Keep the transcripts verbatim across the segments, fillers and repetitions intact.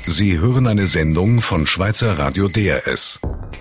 Sie hören eine Sendung von Schweizer Radio D R S.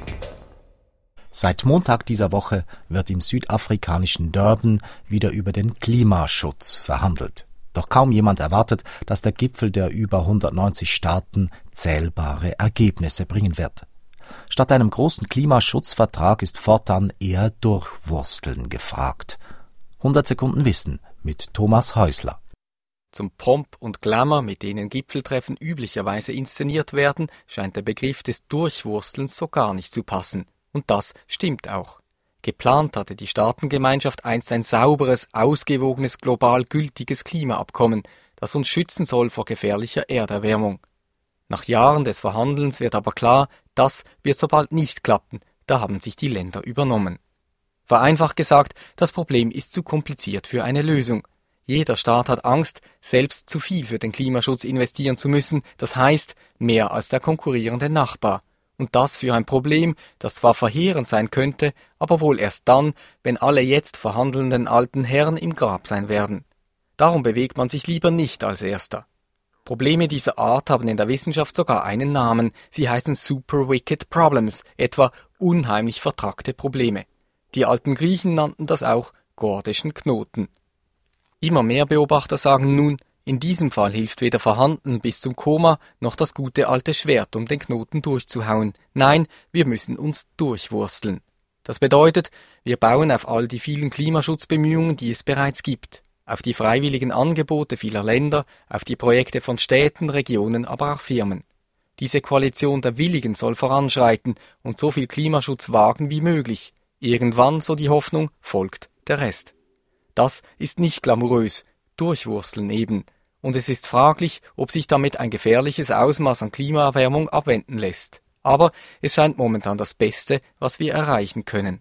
Seit Montag dieser Woche wird im südafrikanischen Durban wieder über den Klimaschutz verhandelt. Doch kaum jemand erwartet, dass der Gipfel der über hundertneunzig Staaten zählbare Ergebnisse bringen wird. Statt einem großen Klimaschutzvertrag ist fortan eher Durchwursteln gefragt. hundert Sekunden Wissen mit Thomas Häusler. Zum Pomp und Glamour, mit denen Gipfeltreffen üblicherweise inszeniert werden, scheint der Begriff des Durchwurstelns so gar nicht zu passen. Und das stimmt auch. Geplant hatte die Staatengemeinschaft einst ein sauberes, ausgewogenes, global gültiges Klimaabkommen, das uns schützen soll vor gefährlicher Erderwärmung. Nach Jahren des Verhandelns wird aber klar, das wird so bald nicht klappen, da haben sich die Länder übernommen. Vereinfacht gesagt, das Problem ist zu kompliziert für eine Lösung. Jeder Staat hat Angst, selbst zu viel für den Klimaschutz investieren zu müssen, das heißt, mehr als der konkurrierende Nachbar. Und das für ein Problem, das zwar verheerend sein könnte, aber wohl erst dann, wenn alle jetzt verhandelnden alten Herren im Grab sein werden. Darum bewegt man sich lieber nicht als Erster. Probleme dieser Art haben in der Wissenschaft sogar einen Namen, sie heißen Super Wicked Problems, etwa unheimlich vertrackte Probleme. Die alten Griechen nannten das auch gordischen Knoten. Immer mehr Beobachter sagen nun, in diesem Fall hilft weder Verhandeln bis zum Koma, noch das gute alte Schwert, um den Knoten durchzuhauen. Nein, wir müssen uns durchwursteln. Das bedeutet, wir bauen auf all die vielen Klimaschutzbemühungen, die es bereits gibt, auf die freiwilligen Angebote vieler Länder, auf die Projekte von Städten, Regionen, aber auch Firmen. Diese Koalition der Willigen soll voranschreiten und so viel Klimaschutz wagen wie möglich. Irgendwann, so die Hoffnung, folgt der Rest. Das ist nicht glamourös, Durchwursteln eben. Und es ist fraglich, ob sich damit ein gefährliches Ausmaß an Klimaerwärmung abwenden lässt. Aber es scheint momentan das Beste, was wir erreichen können.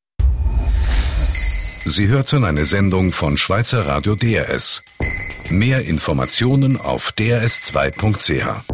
Sie hörten eine Sendung von Schweizer Radio D R S. Mehr Informationen auf d r s zwei punkt c h.